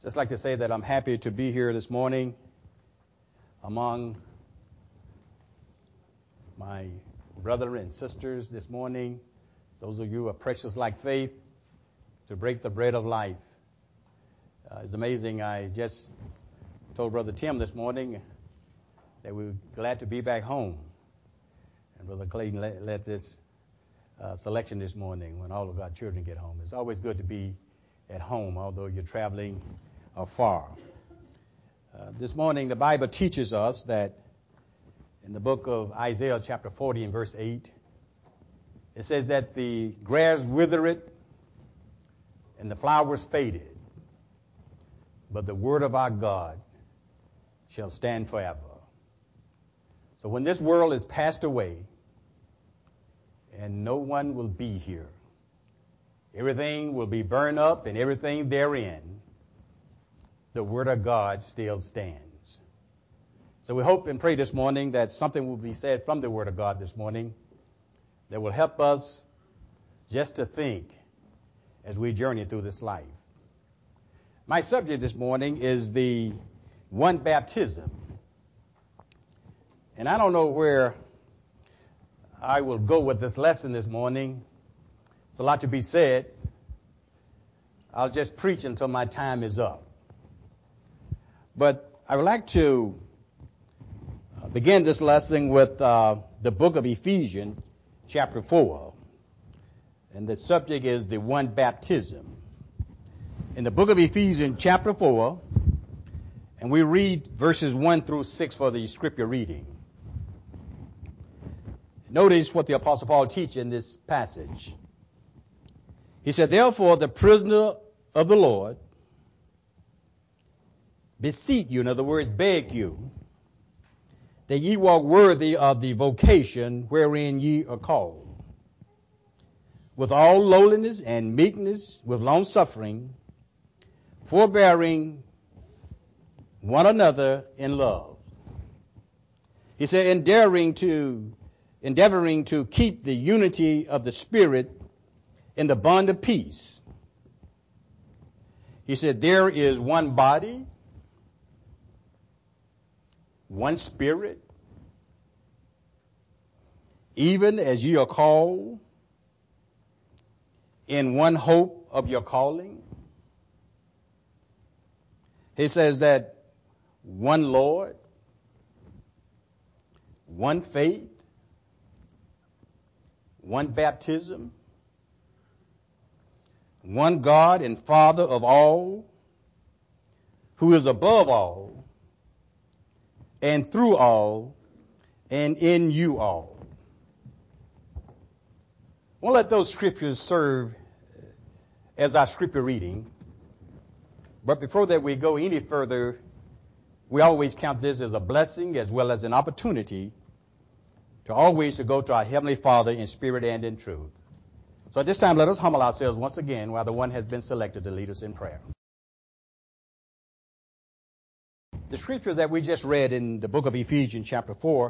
Just like to say that I'm happy to be here this morning among my brother and sisters this morning. Those of you who are precious like faith, to break the bread of life. It's amazing. I just told Brother Tim this morning that we were glad to be back home. And Brother Clayton led this selection this morning when all of our children get home. It's always good to be at home, although you're traveling afar. This morning, the Bible teaches us that in the book of Isaiah, chapter 40 and verse 8, it says that the grass withereth and the flowers faded, but the word of our God shall stand forever. So when this world is passed away and no one will be here, everything will be burned up and everything therein, the word of God still stands. So we hope and pray this morning that something will be said from the word of God this morning that will help us just to think as we journey through this life. My subject this morning is the one baptism. And I don't know where I will go with this lesson this morning. It's a lot to be said. I'll just preach until my time is up. But I would like to begin this lesson with the book of Ephesians, chapter 4. And the subject is the one baptism. In the book of Ephesians, chapter 4, and we read verses 1 through 6 for the scripture reading. Notice what the Apostle Paul teaches in this passage. He said, "Therefore, the prisoner of the Lord, beseech you," in other words, beg you, "that ye walk worthy of the vocation wherein ye are called, with all lowliness and meekness, with longsuffering, forbearing one another in love." He said, endeavoring to keep the unity of the Spirit in the bond of peace. He said, there is one body, one Spirit, even as ye are called in one hope of your calling. He says that one Lord, one faith, one baptism, one God and Father of all, who is above all, and through all, and in you all. We'll let those scriptures serve as our scripture reading. But before that we go any further, we always count this as a blessing as well as an opportunity to always to go to our Heavenly Father in spirit and in truth. So at this time, let us humble ourselves once again while the one has been selected to lead us in prayer. The scriptures that we just read in the book of Ephesians chapter 4,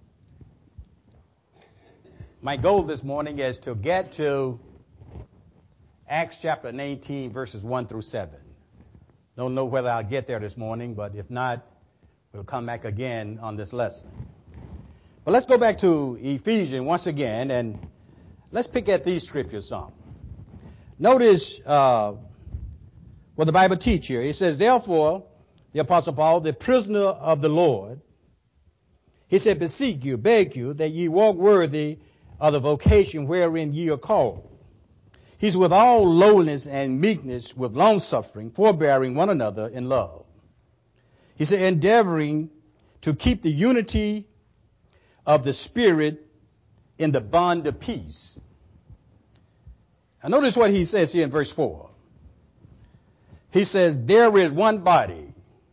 my goal this morning is to get to Acts chapter 19 verses 1 through 7. Don't know whether I'll get there this morning, but if not, we'll come back again on this lesson. But let's go back to Ephesians once again, and let's pick at these scriptures some. Notice what the Bible teaches here. It says, "Therefore, the Apostle Paul, the prisoner of the Lord," he said, "beseech you, beg you, that ye walk worthy of the vocation wherein ye are called." He's with all lowliness and meekness, with longsuffering, forbearing one another in love. He said, endeavoring to keep the unity of the Spirit in the bond of peace. Now notice what he says here in verse 4. He says, there is one body.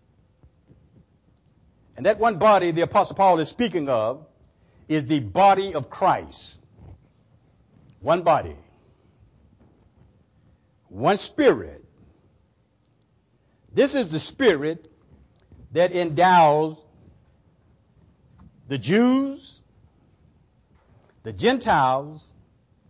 And that one body the Apostle Paul is speaking of is the body of Christ. One body. One Spirit. This is the Spirit that endows the Jews, the Gentiles,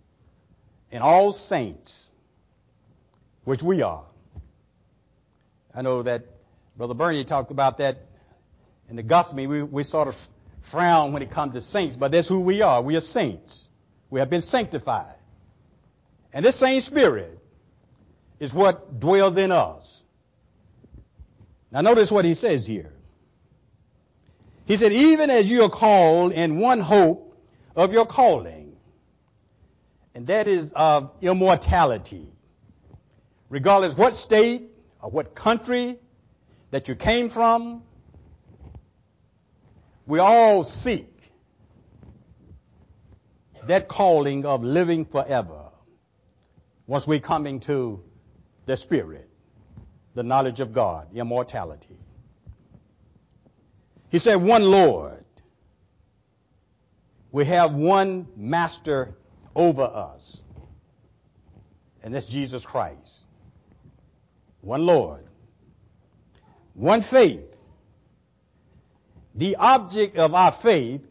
and all saints, which we are. I know that Brother Bernie talked about that in the gospel. We sort of frown when it comes to saints, but that's who we are. We are saints. We have been sanctified. And this same Spirit is what dwells in us. Now notice what he says here. He said, even as you are called in one hope of your calling, and that is of immortality. Regardless what state or what country that you came from, we all seek that calling of living forever once we come into the Spirit, the knowledge of God, immortality. He said, one Lord. We have one master over us, and that's Jesus Christ. One Lord. One faith. The object of our faith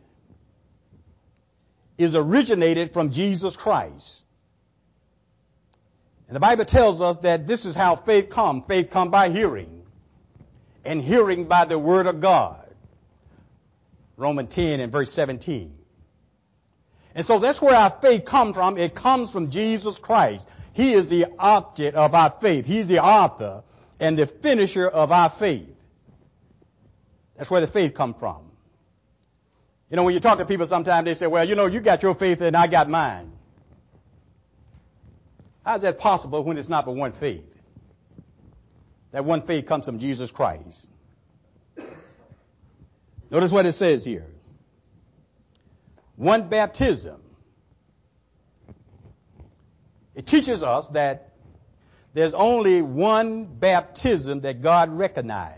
is originated from Jesus Christ. And the Bible tells us that this is how faith comes. Faith comes by hearing, and hearing by the Word of God. Romans 10 and verse 17. And so that's where our faith comes from. It comes from Jesus Christ. He is the object of our faith. He's the author and the finisher of our faith. That's where the faith comes from. You know, when you talk to people sometimes, they say, well, you know, you got your faith and I got mine. How is that possible when it's not but one faith? That one faith comes from Jesus Christ. Notice what it says here. One baptism. It teaches us that there's only one baptism that God recognized.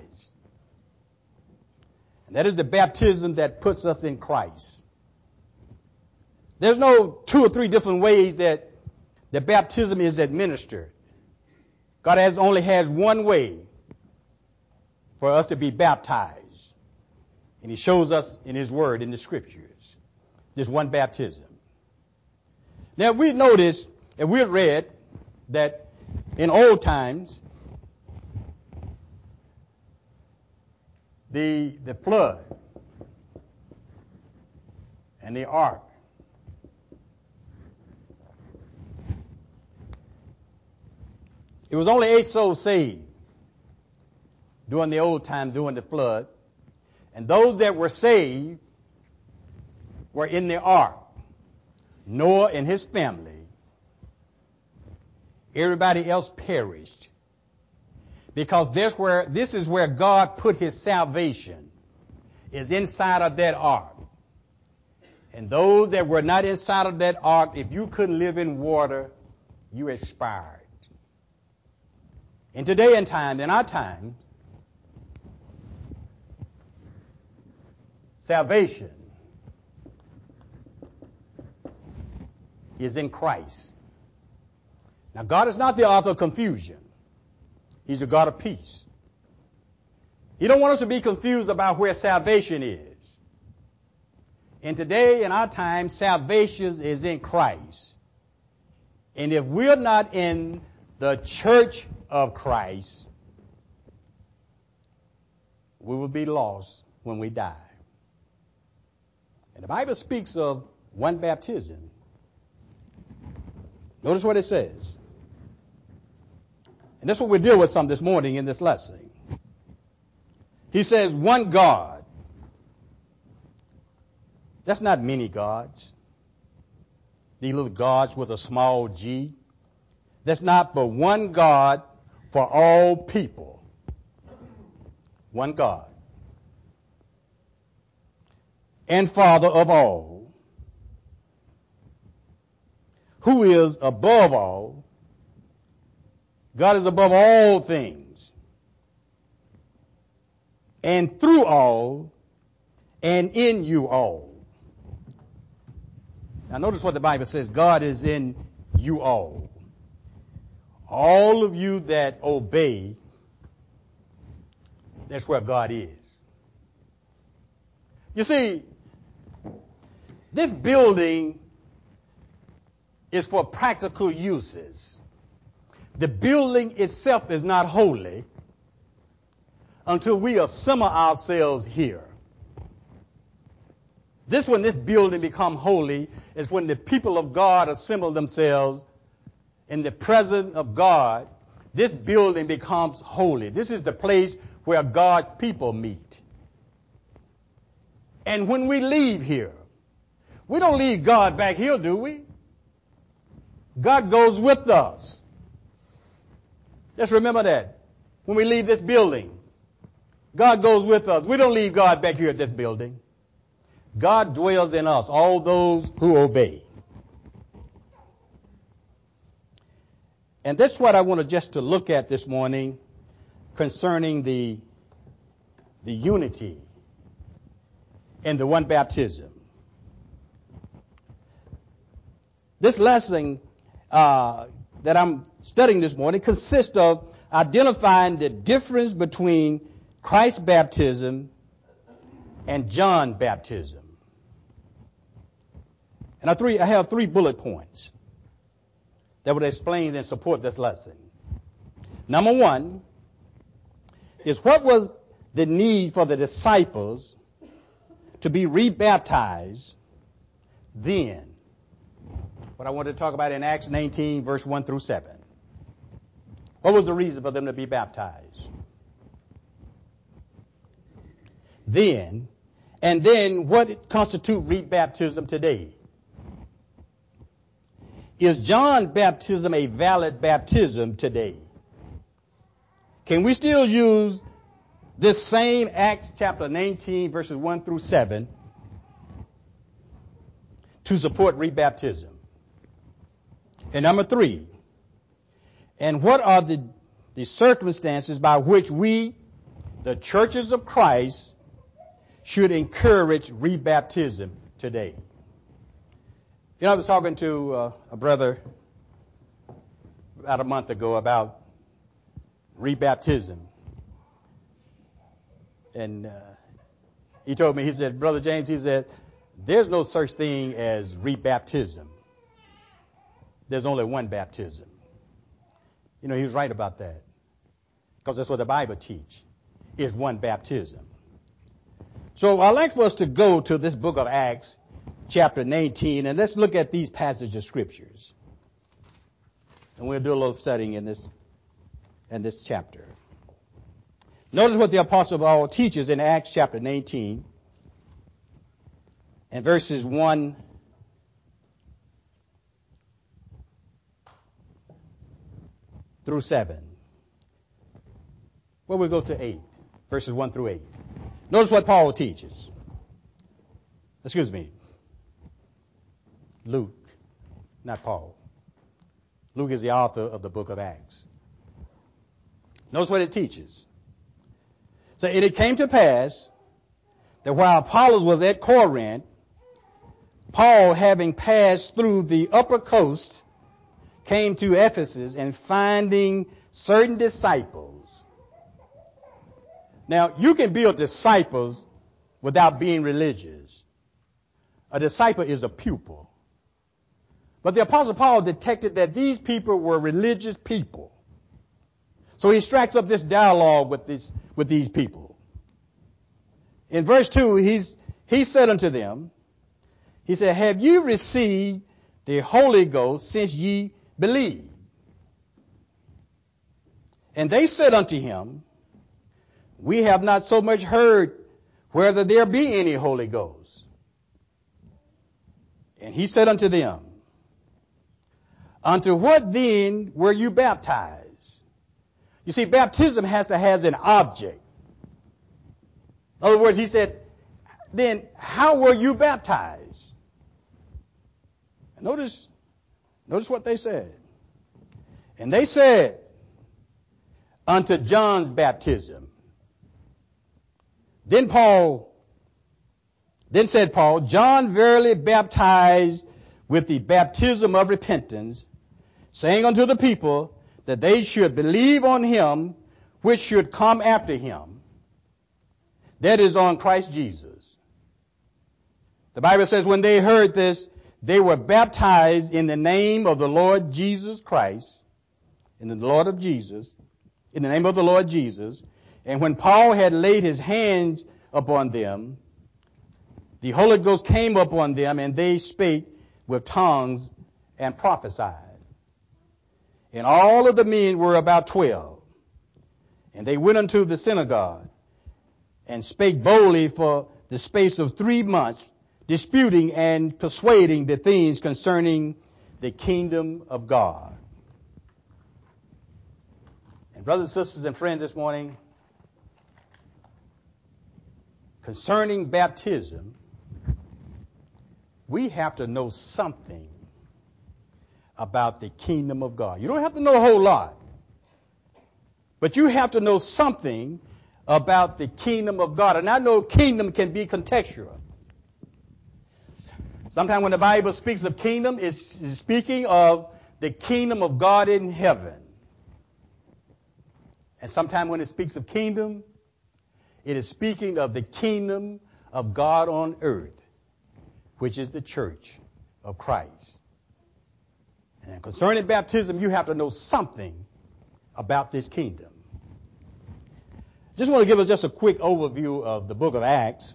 And that is the baptism that puts us in Christ. There's no 2 or 3 different ways that the baptism is administered. God only has one way for us to be baptized. And he shows us in his word, in the scriptures, this one baptism. Now we noticed and we read that in old times, the flood and the ark it was only 8 souls saved during the old times, during the flood. And those that were saved were in the ark. Noah and his family. Everybody else perished. Because this is where God put his salvation, is inside of that ark. And those that were not inside of that ark, if you couldn't live in water, you expired. And today in our time, salvation is in Christ. Now, God is not the author of confusion. He's a God of peace. He don't want us to be confused about where salvation is. And today, in our time, salvation is in Christ. And if we're not in the church of Christ, we will be lost when we die. And the Bible speaks of one baptism. Notice what it says. And that's what we'll deal with some this morning in this lesson. He says, one God. That's not many gods. These little gods with a small g. That's not but one God for all people. One God. And Father of all. Who is above all. God is above all things. And through all. And in you all. Now notice what the Bible says. God is in you all. All of you that obey, that's where God is. You see, this building is for practical uses. The building itself is not holy. until we assemble ourselves here. When this building become holy is when the people of God assemble themselves in the presence of God. This building becomes holy. This is the place where God's people meet. And when we leave here, we don't leave God back here, do we? God goes with us. Just remember that. When we leave this building, God goes with us. We don't leave God back here at this building. God dwells in us, all those who obey. And that's what I want to look at this morning concerning the unity and the one baptism. This lesson that I'm studying this morning consists of identifying the difference between Christ's baptism and John's baptism. And I have 3 bullet points that would explain and support this lesson. Number 1 is, what was the need for the disciples to be rebaptized then? What I want to talk about in Acts 19, verse 1 through 7. What was the reason for them to be baptized then? And then what constitutes rebaptism today? Is John's baptism a valid baptism today? Can we still use this same Acts chapter 19, verses 1 through 7 to support rebaptism? And number 3, and what are the circumstances by which we, the churches of Christ, should encourage rebaptism today? You know, I was talking to a brother about a month ago about rebaptism. And he told me, he said, Brother James, he said, there's no such thing as rebaptism. There's only one baptism. You know, he was right about that. Because that's what the Bible teaches, is one baptism. So I'd like for us to go to this book of Acts, chapter 19, and let's look at these passages of scriptures. And we'll do a little studying in this chapter. Notice what the Apostle Paul teaches in Acts chapter 19 and verses 1 through 7. Well, we'll go to 8, verses 1 through 8. Notice what Paul teaches. Excuse me. Luke, not Paul. Luke is the author of the book of Acts. Notice what it teaches. So, and it came to pass that while Apollos was at Corinth, Paul, having passed through the upper coast, came to Ephesus, and finding certain disciples. Now, you can build disciples without being religious. A disciple is a pupil. But the Apostle Paul detected that these people were religious people. So he strikes up this dialogue with these people. In verse 2, he said unto them, he said, have you received the Holy Ghost since ye believed? And they said unto him, we have not so much heard whether there be any Holy Ghost. And he said unto them, unto what then were you baptized? You see, baptism has an object. In other words, he said, then how were you baptized? Notice what they said. And they said, unto John's baptism. Then said Paul, John verily baptized with the baptism of repentance, saying unto the people that they should believe on him which should come after him, that is, on Christ Jesus. The Bible says when they heard this, they were baptized in the name of the Lord Jesus Christ, in the name of the Lord Jesus, And when Paul had laid his hands upon them, the Holy Ghost came upon them, and they spake with tongues and prophesied. And all of the men were about 12. And they went unto the synagogue and spake boldly for the space of 3 months, disputing and persuading the things concerning the kingdom of God. And brothers, sisters, and friends, this morning, concerning baptism, we have to know something about the kingdom of God. You don't have to know a whole lot, but you have to know something about the kingdom of God. And I know kingdom can be contextual. Sometimes when the Bible speaks of kingdom, it's speaking of the kingdom of God in heaven. And sometimes when it speaks of kingdom, it is speaking of the kingdom of God on earth, which is the church of Christ. And concerning baptism, you have to know something about this kingdom. Just want to give us just a quick overview of the book of Acts.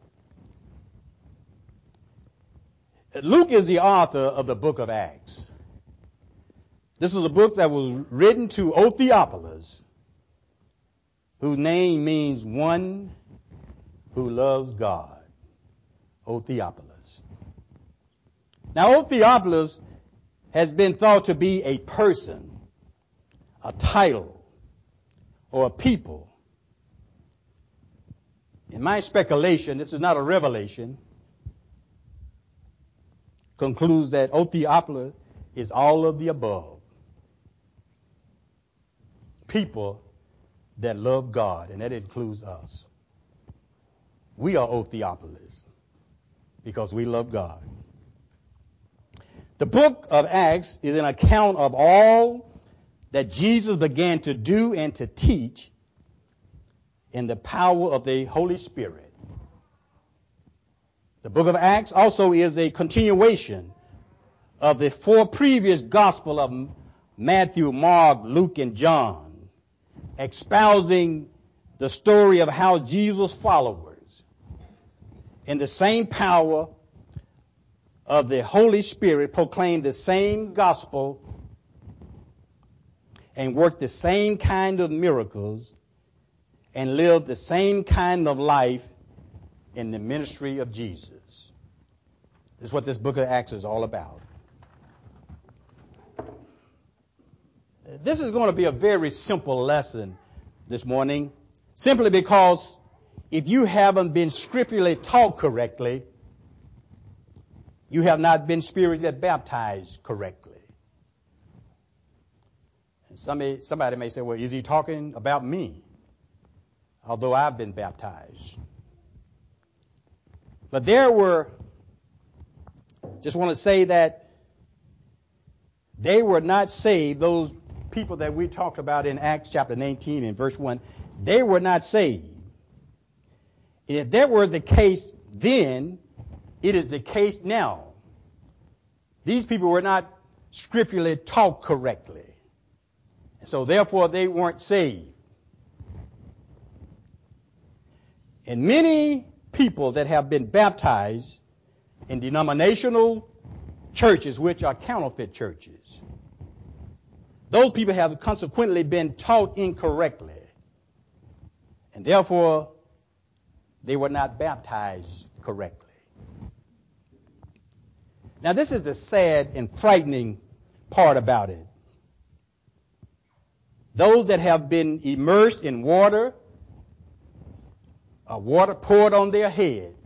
Luke is the author of the book of Acts. This is a book that was written to O Theophilus, whose name means one who loves God. O Theophilus. Now, O Theophilus has been thought to be a person, a title, or a people. In my speculation, this is not a revelation, concludes that O Theophilus is all of the above. People that love God, and that includes us. We are O Theophilus because we love God. The book of Acts is an account of all that Jesus began to do and to teach in the power of the Holy Spirit. The book of Acts also is a continuation of the 4 previous Gospels of Matthew, Mark, Luke, and John, espousing the story of how Jesus' followers, in the same power of the Holy Spirit, proclaimed the same gospel and worked the same kind of miracles and lived the same kind of life in the ministry of Jesus. This is what this book of Acts is all about. This is going to be a very simple lesson this morning, simply because if you haven't been scripturally taught correctly, you have not been spiritually baptized correctly. And somebody may say, well, is he talking about me? Although I've been baptized. But just want to say that they were not saved, those people that we talked about in Acts chapter 19 and verse 1, they were not saved. And if that were the case then, it is the case now. These people were not scripturally taught correctly. And so therefore they weren't saved. And many people that have been baptized in denominational churches, which are counterfeit churches, those people have consequently been taught incorrectly. And therefore, they were not baptized correctly. Now, this is the sad and frightening part about it. Those that have been immersed in water, water poured on their head,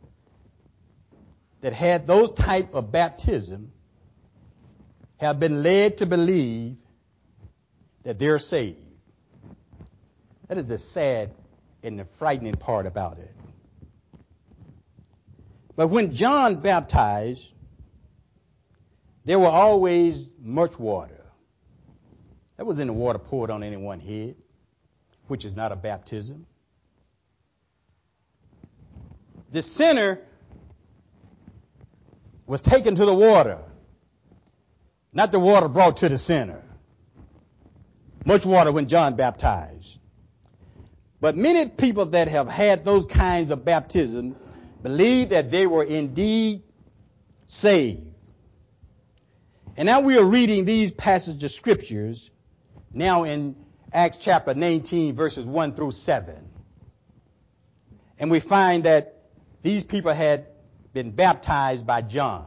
that had those type of baptism, have been led to believe that they're saved. That is the sad and the frightening part about it. But when John baptized, there were always much water. That wasn't the water poured on anyone's head, which is not a baptism. The sinner was taken to the water, not the water brought to the sinner. Much water when John baptized. But many people that have had those kinds of baptism believe that they were indeed saved. And now we are reading these passages of scriptures now in Acts chapter 19 verses 1 through 7. And we find that these people had been baptized by John.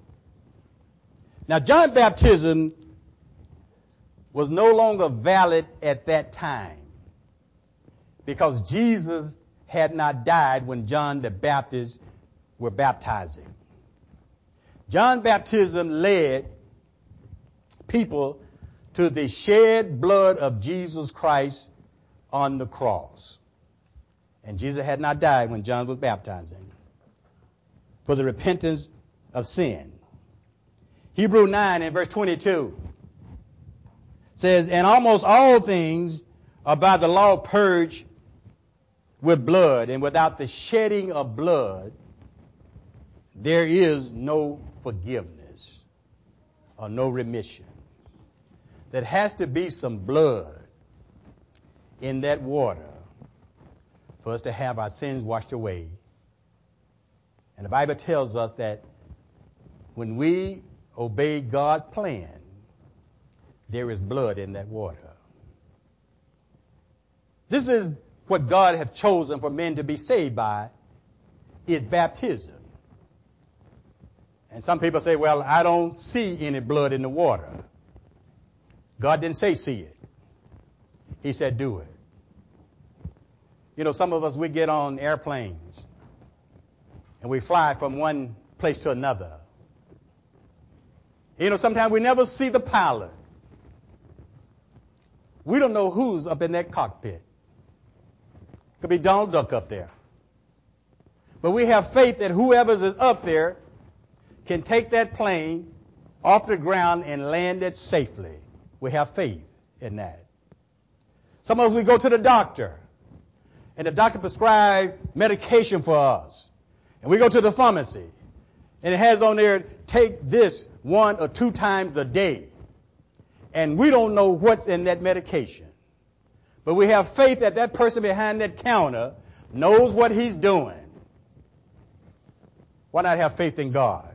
Now John's baptism was no longer valid at that time because Jesus had not died when John the Baptist were baptizing. John's baptism led people to the shed blood of Jesus Christ on the cross. And Jesus had not died when John was baptizing for the repentance of sin. Hebrew 9 and verse 22 says, and almost all things are by the law purged with blood, and without the shedding of blood, there is no forgiveness or no remission. There has to be some blood in that water for us to have our sins washed away. And the Bible tells us that when we obey God's plan, there is blood in that water. This is what God has chosen for men to be saved by, is baptism. And some people say, well, I don't see any blood in the water. God didn't say see it. He said do it. You know, some of us, we get on airplanes and we fly from one place to another. You know, sometimes we never see the pilot. We don't know who's up in that cockpit. Could be Donald Duck up there. But we have faith that whoever's is up there can take that plane off the ground and land it safely. We have faith in that. Some of us, we go to the doctor, and the doctor prescribes medication for us. And we go to the pharmacy, and it has on there, take this 1 or 2 times a day. And we don't know what's in that medication. But we have faith that that person behind that counter knows what he's doing. Why not have faith in God?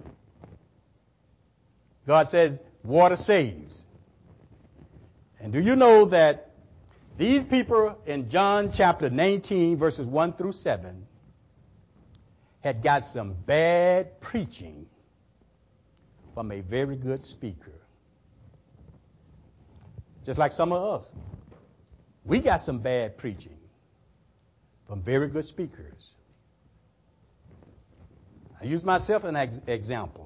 God says water saves. And do you know that these people in John chapter 19 verses 1 through 7 had got some bad preaching from a very good speaker? Just like some of us. We got some bad preaching from very good speakers. I use myself as an example.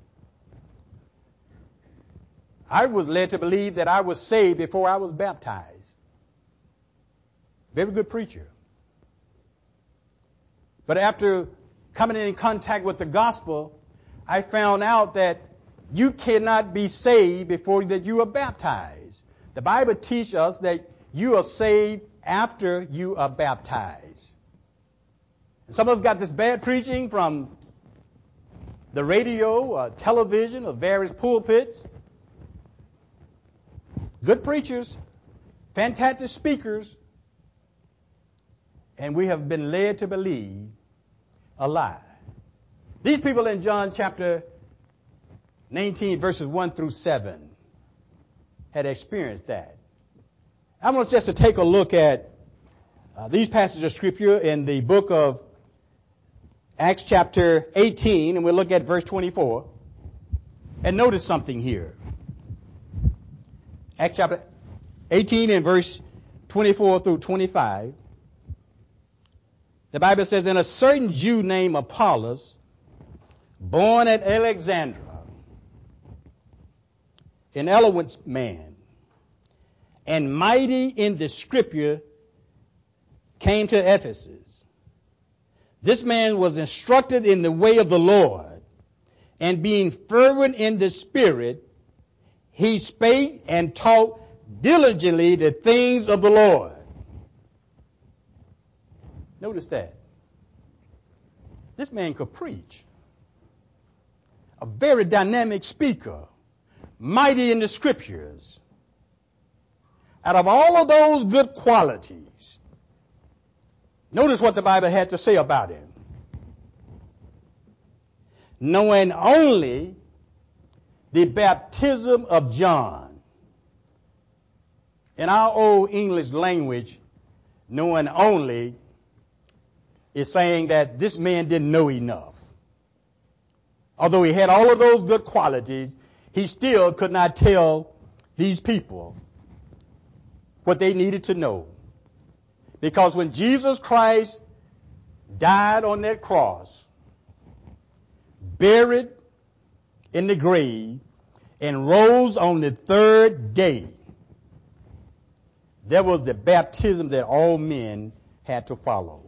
I was led to believe that I was saved before I was baptized. Very good preacher. But after coming in contact with the gospel, I found out that you cannot be saved before that you are baptized. The Bible teaches us that you are saved after you are baptized. And some of us got this bad preaching from the radio or television or various pulpits. Good preachers, fantastic speakers, and we have been led to believe a lie. These people in John chapter 19 verses 1 through 7 had experienced that. I want us just to take a look at these passages of scripture in the book of Acts chapter 18, and we'll look at verse 24. And notice something here. Acts chapter 18 and verse 24 through 25. The Bible says, and a certain Jew named Apollos, born at Alexandria, an eloquent man, and mighty in the scripture, came to Ephesus. This man was instructed in the way of the Lord, and being fervent in the Spirit, he spake and taught diligently the things of the Lord. Notice that. This man could preach. A very dynamic speaker, mighty in the scriptures. Out of all of those good qualities, Notice what the Bible had to say about him. Knowing only the baptism of John. In our old English language, knowing only is saying that this man didn't know enough. Although he had all of those good qualities, he still could not tell these people what they needed to know. Because when Jesus Christ died on that cross, buried in the grave, and rose on the third day, there was the baptism that all men had to follow.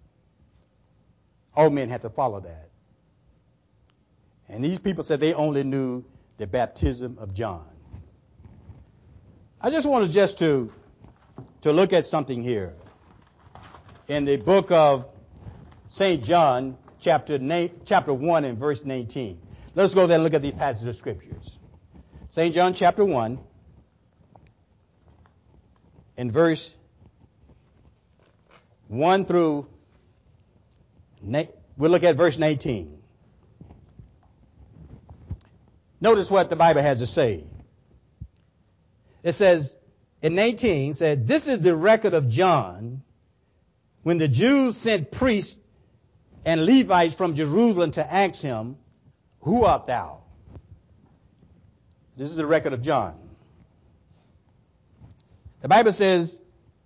All men had to follow that. And these people said they only knew the baptism of John. I just wanted to look at something here. In the book of St. John, chapter 1 and verse 19. Let's go there and look at these passages of scriptures. St. John chapter 1 and verse 1 through, we'll look at verse 19. Notice what the Bible has to say. It says, in 19, said, this is the record of John when the Jews sent priests and Levites from Jerusalem to ask him, who art thou? This is the record of John. The Bible says,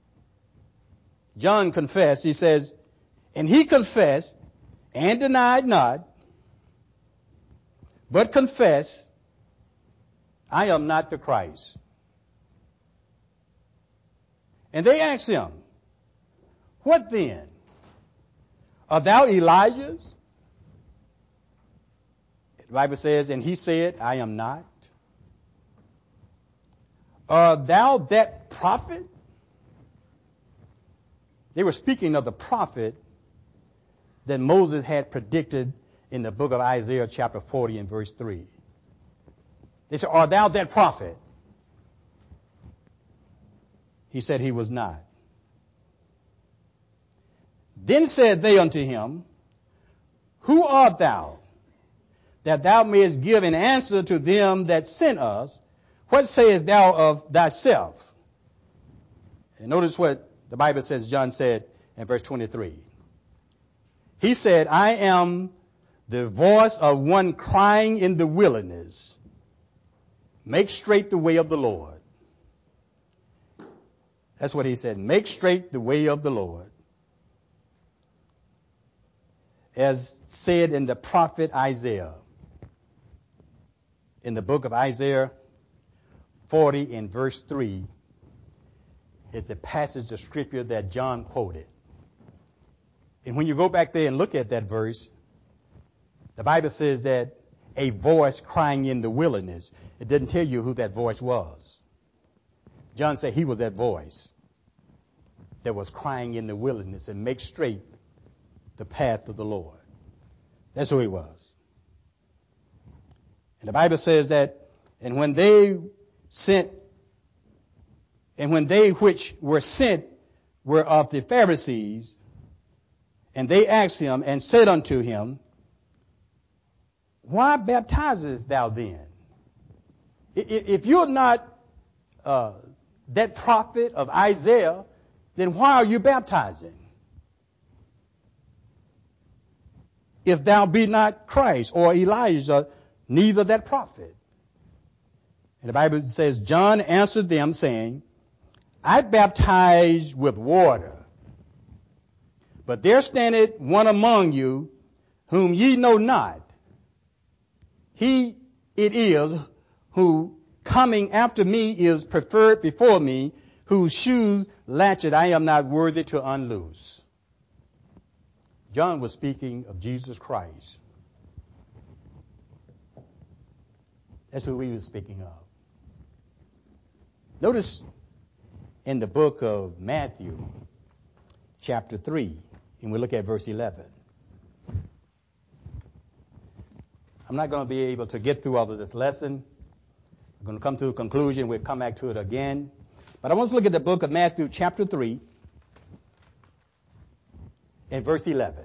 John confessed, he says, and he confessed and denied not, but confessed, I am not the Christ. And they asked him, what then? Art thou Elijah's? The Bible says, and he said, I am not. Art thou that prophet? They were speaking of the prophet that Moses had predicted in the book of Isaiah chapter 40 and verse 3. They said, art thou that prophet? He said he was not. Then said they unto him, who art thou, that thou mayest give an answer to them that sent us? What sayest thou of thyself? And notice what the Bible says John said in verse 23. He said, I am the voice of one crying in the wilderness, make straight the way of the Lord. That's what he said, make straight the way of the Lord. As said in the prophet Isaiah, in the book of Isaiah 40 and verse 3, it's a passage of scripture that John quoted. And when you go back there and look at that verse, the Bible says that a voice crying in the wilderness. It didn't tell you who that voice was. John said he was that voice that was crying in the wilderness and make straight the path of the Lord. That's who he was. And the Bible says that, and when they which were sent were of the Pharisees, and they asked him and said unto him, why baptizest thou then? If you're not that prophet of Isaiah, then why are you baptizing? If thou be not Christ or Elijah, neither that prophet. And the Bible says, John answered them saying, I baptize with water, but there standeth one among you whom ye know not. He it is who coming after me is preferred before me, whose shoes latchet I am not worthy to unloose. John was speaking of Jesus Christ. That's who he was speaking of. Notice in the book of Matthew, chapter 3, and we look at verse 11. I'm not going to be able to get through all of this lesson. I'm going to come to a conclusion. We'll come back to it again. But I want to look at the book of Matthew, chapter 3. and verse 11.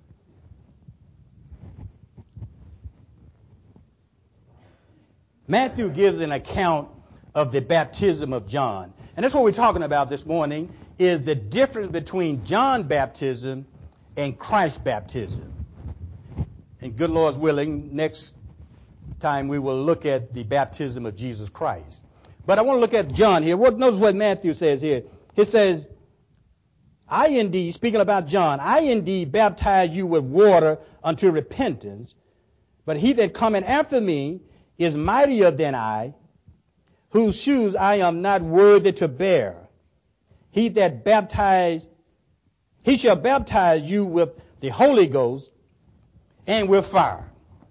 Matthew gives an account of the baptism of John. And that's what we're talking about this morning, is the difference between John's baptism and Christ's baptism. And good Lord's willing, next time we will look at the baptism of Jesus Christ. But I want to look at John here. Notice what Matthew says here. He says, I indeed, speaking about John, I indeed baptize you with water unto repentance, but he that cometh after me is mightier than I, whose shoes I am not worthy to bear. He shall baptize you with the Holy Ghost and with fire.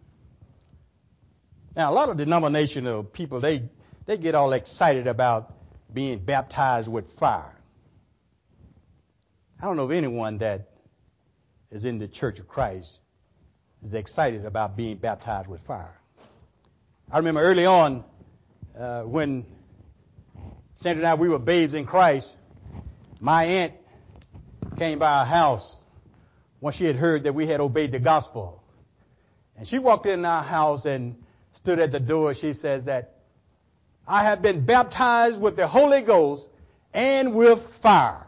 Now, a lot of denominational people, they get all excited about being baptized with fire. I don't know of anyone that is in the Church of Christ is excited about being baptized with fire. I remember early on when Sandra and I, we were babes in Christ, my aunt came by our house once she had heard that we had obeyed the gospel. And she walked in our house and stood at the door. She says that I have been baptized with the Holy Ghost and with fire.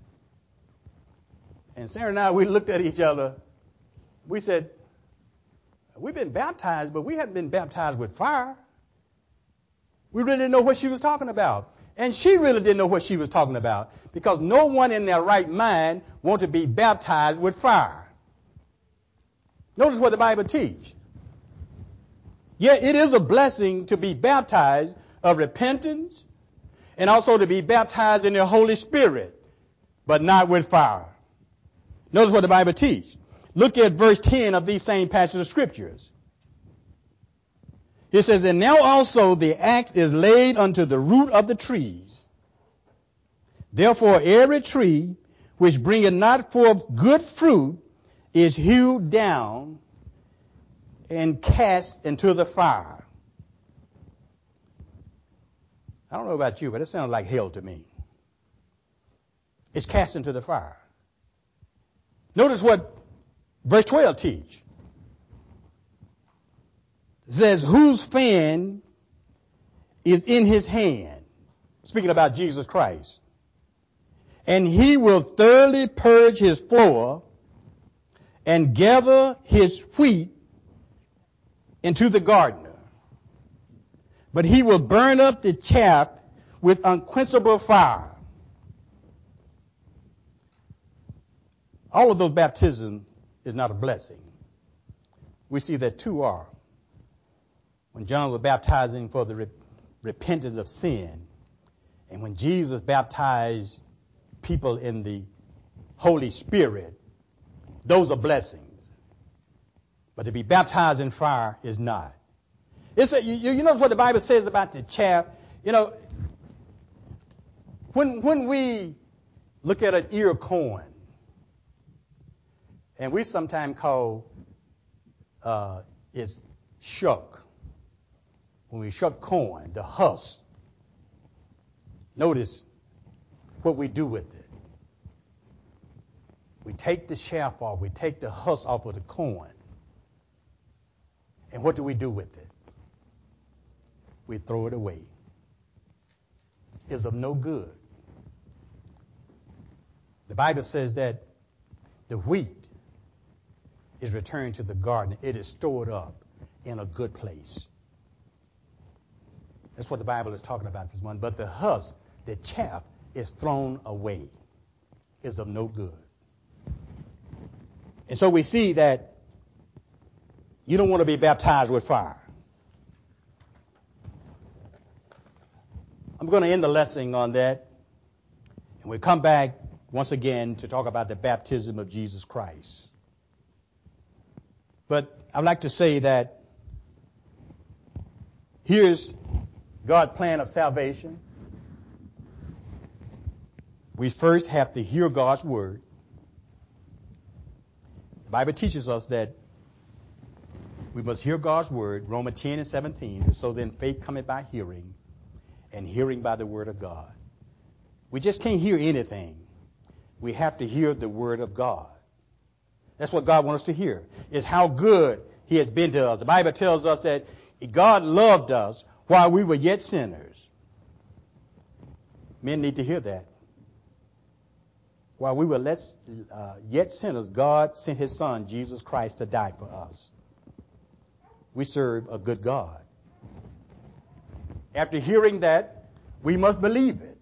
And Sarah and I, we looked at each other. We said, we've been baptized, but we haven't been baptized with fire. We really didn't know what she was talking about. And she really didn't know what she was talking about, because no one in their right mind wants to be baptized with fire. Notice what the Bible teaches. Yet it is a blessing to be baptized of repentance and also to be baptized in the Holy Spirit, but not with fire. Notice what the Bible teaches. Look at verse 10 of these same passages of scriptures. It says, and now also the axe is laid unto the root of the trees. Therefore every tree which bringeth not forth good fruit is hewed down and cast into the fire. I don't know about you, but it sounds like hell to me. It's cast into the fire. Notice what verse 12 teaches. It says, whose fan is in his hand? Speaking about Jesus Christ. And he will thoroughly purge his floor and gather his wheat into the gardener. But he will burn up the chaff with unquenchable fire. All of those baptisms is not a blessing. We see that two are. When John was baptizing for the repentance of sin, and when Jesus baptized people in the Holy Spirit, those are blessings. But to be baptized in fire is not. You know what the Bible says about the chaff? You know, when we look at an ear of corn, and we sometimes call it's shuck. When we shuck corn, the husk, notice what we do with it. We take the chaff off. We take the husk off of the corn. And what do we do with it? We throw it away. It's of no good. The Bible says that the wheat is returned to the garden. It is stored up in a good place. That's what the Bible is talking about this morning. But the husk, the chaff, is thrown away. It's of no good. And so we see that you don't want to be baptized with fire. I'm going to end the lesson on that. And we'll come back once again to talk about the baptism of Jesus Christ. But I'd like to say that here's God's plan of salvation. We first have to hear God's word. The Bible teaches us that we must hear God's word, Romans 10 and 17. So then faith cometh by hearing, and hearing by the word of God. We just can't hear anything. We have to hear the word of God. That's what God wants us to hear, is how good he has been to us. The Bible tells us that God loved us while we were yet sinners. Men need to hear that. While we were yet sinners, God sent his son, Jesus Christ, to die for us. We serve a good God. After hearing that, we must believe it.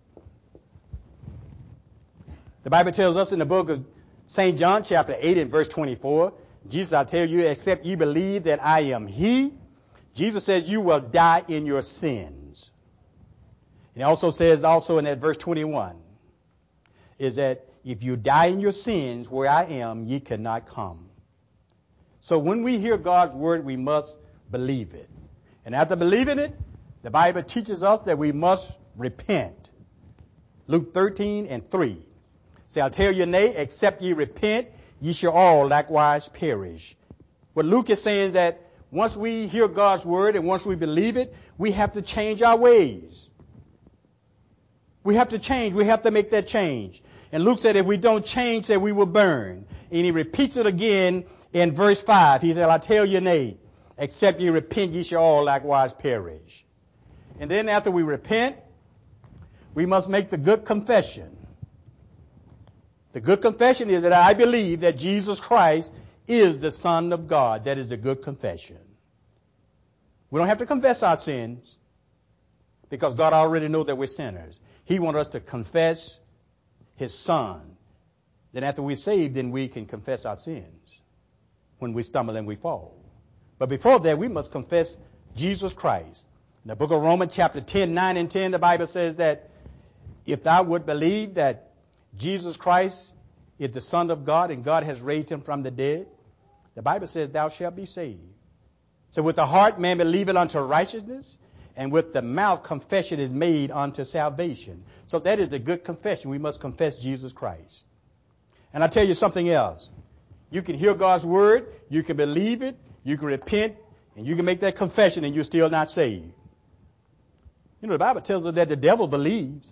The Bible tells us in the book of St. John, chapter 8 and verse 24, Jesus, I tell you, except you believe that I am he, Jesus says you will die in your sins. And he also says also in that verse 21, is that if you die in your sins where I am, ye cannot come. So when we hear God's word, we must believe it. And after believing it, the Bible teaches us that we must repent. Luke 13 and 3. Say, I tell you, nay, except ye repent, ye shall all likewise perish. What Luke is saying is that once we hear God's word and once we believe it, we have to change our ways. We have to change. We have to make that change. And Luke said if we don't change, that we will burn. And he repeats it again in verse 5. He said, I tell you, nay, except ye repent, ye shall all likewise perish. And then after we repent, we must make the good confession. The good confession is that I believe that Jesus Christ is the Son of God. That is the good confession. We don't have to confess our sins because God already knows that we're sinners. He wants us to confess his Son. Then after we're saved, then we can confess our sins when we stumble and we fall. But before that, we must confess Jesus Christ. In the book of Romans chapter 10, 9 and 10, the Bible says that if thou would believe that Jesus Christ is the Son of God and God has raised him from the dead, the Bible says thou shalt be saved. So with the heart man believeth unto righteousness, and with the mouth confession is made unto salvation. So that is the good confession. We must confess Jesus Christ. And I tell you something else. You can hear God's word, you can believe it, you can repent, and you can make that confession and you're still not saved. You know, the Bible tells us that the devil believes,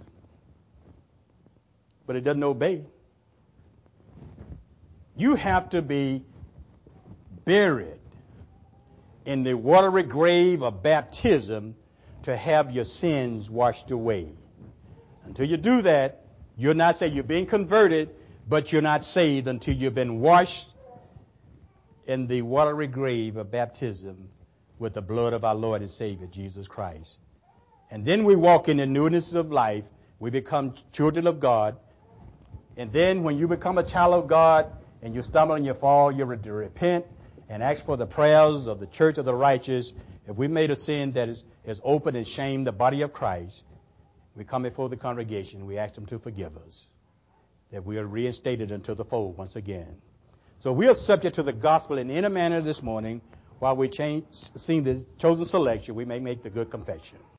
but it doesn't obey. You have to be buried in the watery grave of baptism to have your sins washed away. Until you do that, you're not saved. You're being converted, but you're not saved until you've been washed in the watery grave of baptism with the blood of our Lord and Savior, Jesus Christ. And then we walk in the newness of life. We become children of God. And then when you become a child of God and you stumble and you fall, you're to repent and ask for the prayers of the church of the righteous. If we made a sin that is open and shame the body of Christ, we come before the congregation. We ask them to forgive us, that we are reinstated into the fold once again. So we are subject to the gospel in any manner this morning. While we sing the chosen selection, we may make the good confession.